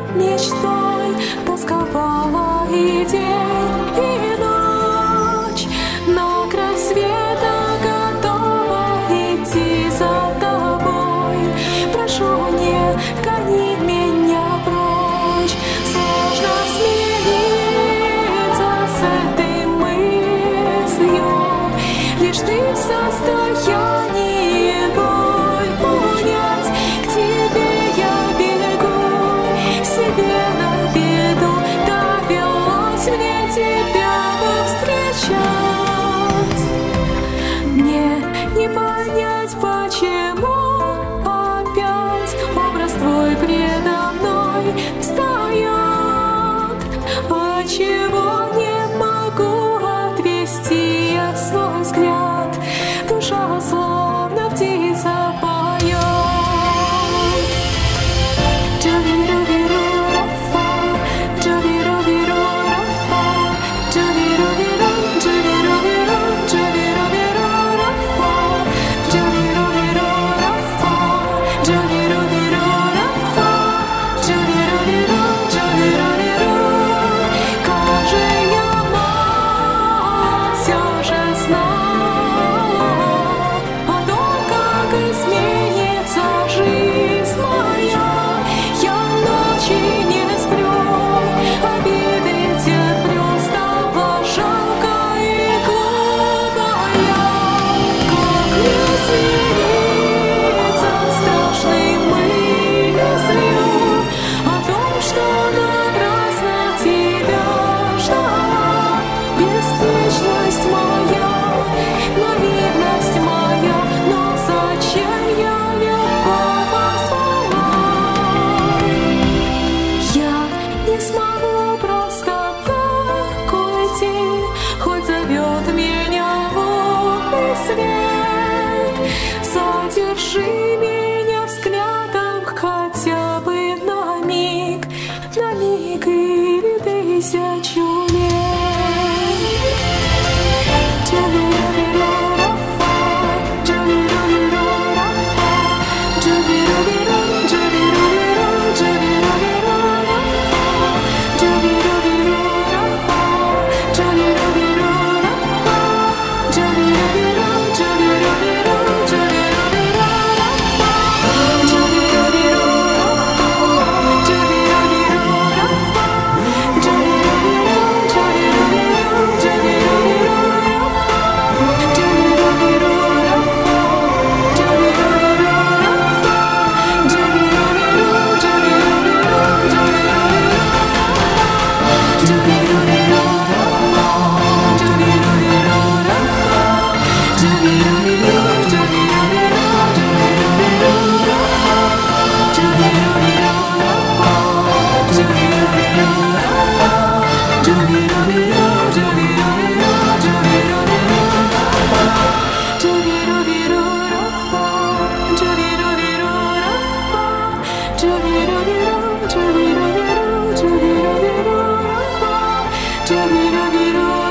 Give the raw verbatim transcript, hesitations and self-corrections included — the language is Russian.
мечтой тосковала и день, и ночь. Но к рассвету готова идти за тобой. Прошу, не гони меня прочь. Сложно смириться с этой мыслью. Лишь ты в состоянии боль унять. К тебе я бегу, себе на виду. Довелось мне тебя повстречать. Мне не понять, почему опять образ твой предо мной встает. Отчего не могу отвести я свой взгляд? Душа словно птица поет. Джавиру-виру-рафа, джавиру-виру-рафа, джавиру-виру, джавиру-виру, джавиру-виру-рафа, джавиру-виру-рафа, джавиру-виру-рафа, джавиру-виру, джавиру-виру. Как же я мало всё же знала о том, как изменится жизнь моя. Я ночи не сплю, обиды терплю, стала жалко и глупая. Как мне смириться с страшной мыслью о том, что напрасно тебя ждала? Беспечность моя, наивность моя, но зачем я любого звала? Я не смогу просто так уйти, хоть зовет меня лунный свет. Задержи меня взглядом хотя бы на миг, на миг или тысячу лет. Джавиру-виру-рафа, джавиру-виру-рафа, джавиру-виру, джавиру-виру, джавиру-виру-рафа, джавиру-виру-рафа, джавиру-виру-рафа, джавиру-виру, джавиру-виру, джавиру-виру-рафа, джавиру-виру-рафа, джавиру-виру, Джавиру-виру,